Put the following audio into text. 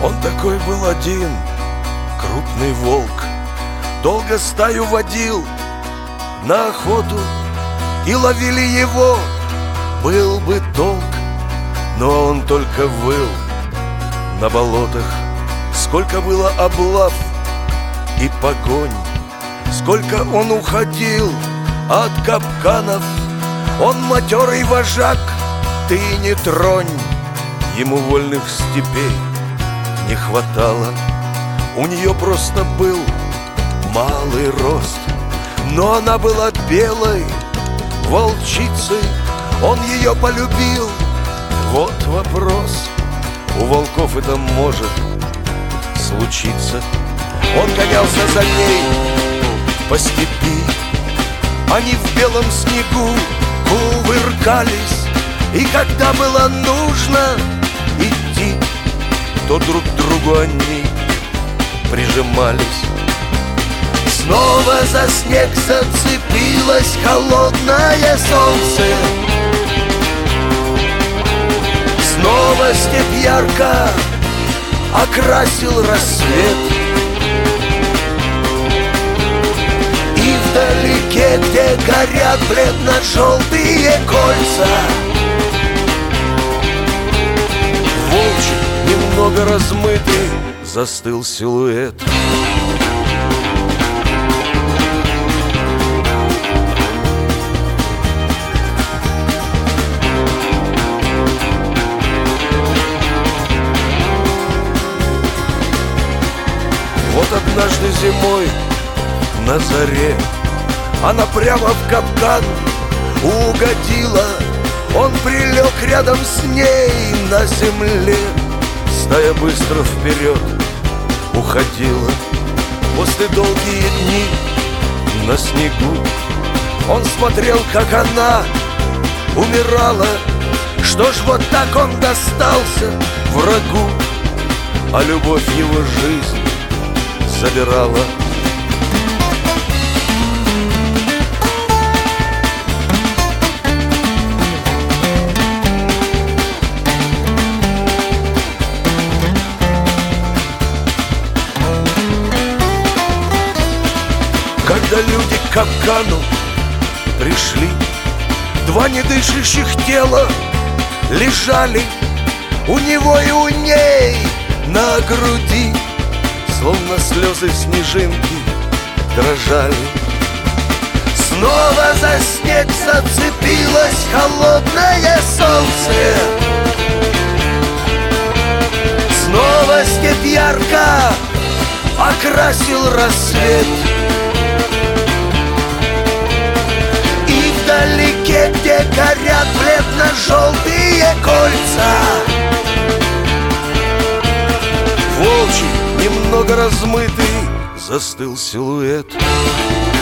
Он такой был один, крупный волк, долго стаю водил на охоту, и ловили его, был бы толк. Но он только выл на болотах. Сколько было облав и погонь, сколько он уходил от капканов. Он матерый вожак, ты не тронь. Ему вольных степей не хватало. У нее просто был малый рост, но она была белой волчицей. Он ее полюбил. Вот вопрос, у волков это может случиться. Он гонялся за ней по степи, они в белом снегу кувыркались, и когда было нужно идти, то друг к другу они прижимались. Снова за снег зацепилось холодное солнце. Снова степь ярко окрасил рассвет, и вдалеке, где горят бледно-желтые кольца, волчий, немного размытый, застыл силуэт. Вот однажды зимой на заре она прямо в капкан угодила. Он прилег рядом с ней на земле. Стая быстро вперед уходила. После долгие дни на снегу он смотрел, как она умирала. Что ж, вот так он достался врагу, а любовь его жизнь забирала. Когда люди к капкану пришли, два недышащих тела лежали у него и у ней на груди. Словно слезы снежинки дрожали. Снова за снег зацепилось холодное солнце. Снова степь ярко окрасил рассвет, и вдалеке, где горят бледно-желтые кольца, волчий, немного размытый, застыл силуэт.